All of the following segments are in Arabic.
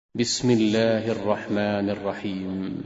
بسم الله الرحمن الرحيم.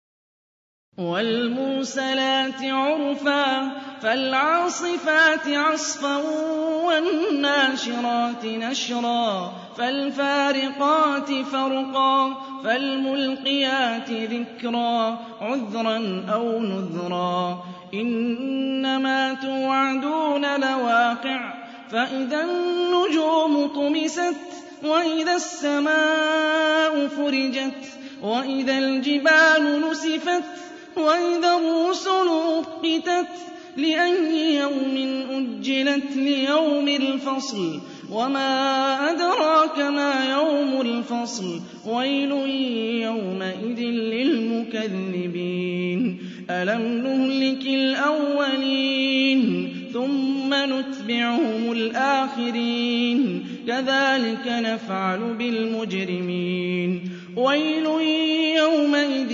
والمرسلات عرفا فالعاصفات عصفا والناشرات نشرا فالفارقات فرقا فالملقيات ذكرا عذرا أو نذرا إنما توعدون لواقع فإذا النجوم طمست وإذا السماء فرجت وإذا الجبال نسفت وإذا الرسل أقتت لأي يوم أجلت ليوم الفصل وما أدراك ما يوم الفصل ويل يومئذ للمكذبين ألم نهلك الأولين ثم نتبعهم الآخرين كذلك نفعل بالمجرمين ويل يومئذ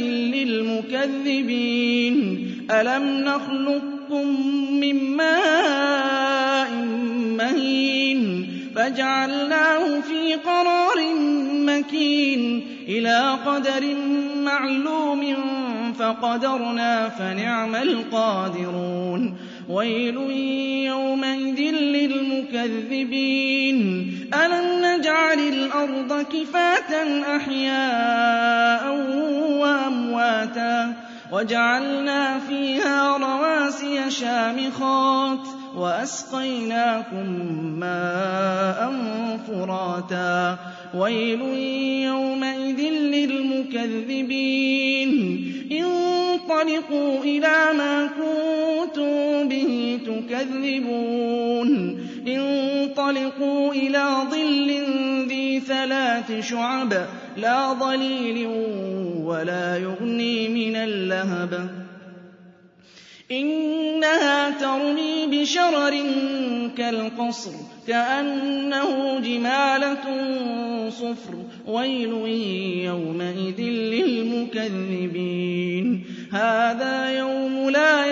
للمكذبين ألم نخلقكم من ماء مهين فجعلناه في قرار مكين إلى قدر معلوم فقدرنا فنعم القادرون ويل يومئذ للمكذبين ألم نجعل الأرض كفاة أحياء وأمواتا وجعلنا فيها رواسي شامخات وأسقيناكم ماء فراتا ويل يومئذ للمكذبين انطلقوا إلى ما كنتم به تكذبون انطلقوا إلى ظل ذي 3 شعب لا ظليل ولا يغني من اللهب إنها ترمي بشرر كالقصر كأنه جمالة صفر ويل يومئذ للمكذبين هذا يوم لا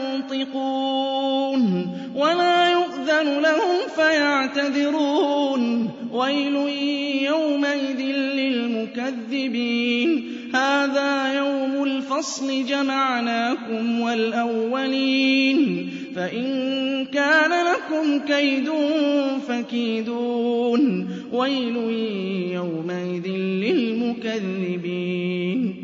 ينطقون ولا يؤذن لهم فيعتذرون ويل يومئذ للمكذبين هذا يوم الفصل جمعناكم والأولين فإن كان لكم كيد فكيدون ويل يومئذ للمكذبين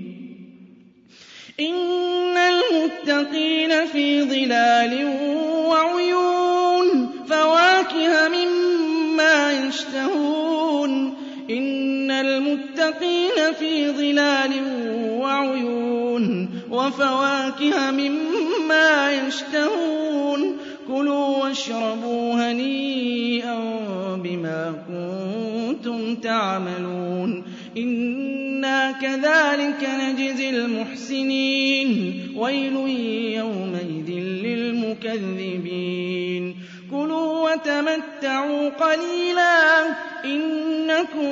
إن المتقين في ظلال وعيون فواكه مما يشتهون إن المتقين في ظلال وعيون وفواكه مما يشتهون كلوا واشربوا هنيئا بما كنتم تعملون إنا كذلك نجزي المحسنين ويل يومئذ للمكذبين كلوا وتمتعوا قليلا إنكم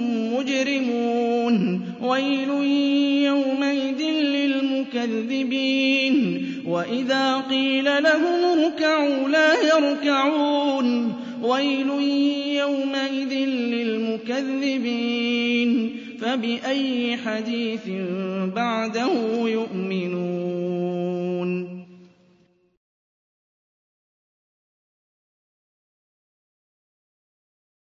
مجرمون ويل يومئذ للمكذبين وإذا قيل لهم اركعوا لا يركعون ويل يومئذ للمكذبين فبأي حديث بعده يؤمنون